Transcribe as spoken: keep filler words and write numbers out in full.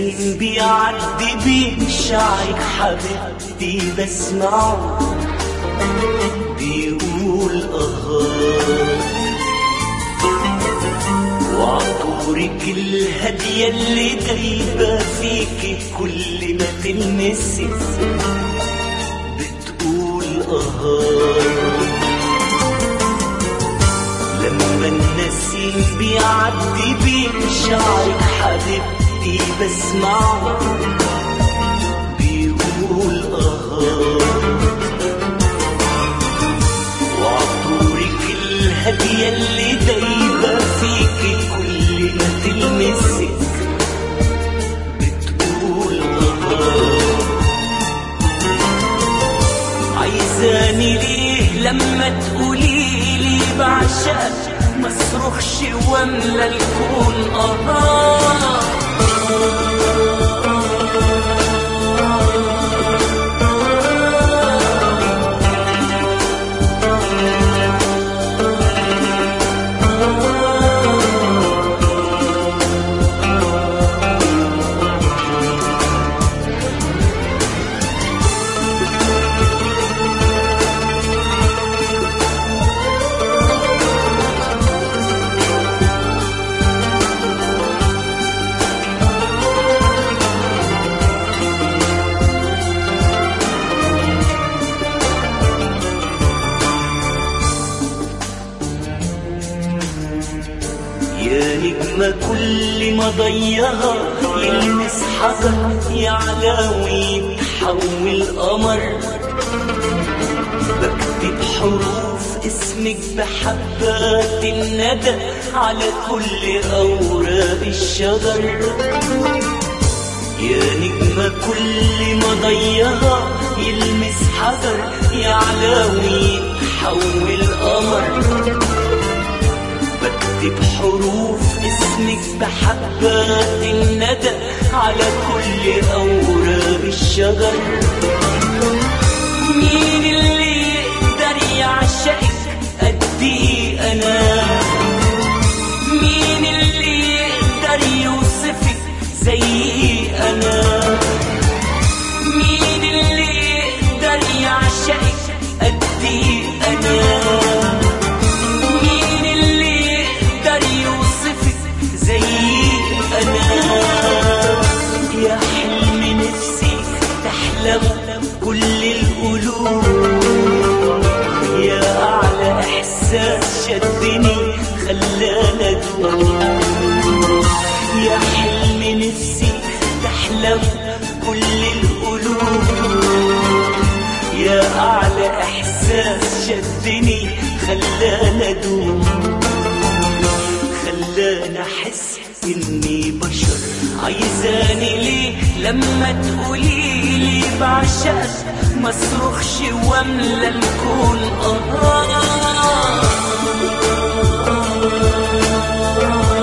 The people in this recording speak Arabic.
نسيم بيعدي بين شعرك حبيبتي بسمعه بيقول أهات، وعطورك الهدية اللي دايبة فيكي كل ما تلمسي بتقول أهات. لما النسيم بيعدي بين شعرك حبيبتي بسمعه بيقول أهات، وعطورك الهدية اللي دايبة فيكي كل ما تلمسك بتقول أهات. عايزاني ليه لما تقوليلي بعشقك مصرخش واملى الكون أهات. يا نجمة كل ما ضيها يلمس حجر يعلى ويتحول قمر، بكتب حروف اسمك بحبات الندى على كل أوراق الشجر. يا نجمة كل ما ضيها يلمس حجر يعلى ويتحول قمر، بكتب حروف اسمك بحبات الندى على كل أوراق الشجر. مين اللي يقدر يعشقك قدي أنا؟ مين اللي يقدر يوصفك زي أنا؟ مين اللي يقدر يعشقك قدي أنا؟ يا حلم نفسي تحلم كل القلوب، يا أعلى إحساس شدني خلانا أدوم. يا حلم نفسي تحلم كل القلوب، يا أعلى إحساس شدني خلانا أدوم، خلانا أحس إني بشر. عايزاني ليه لما تقوليلي بعشقك مصرخش واملى الكون أهات.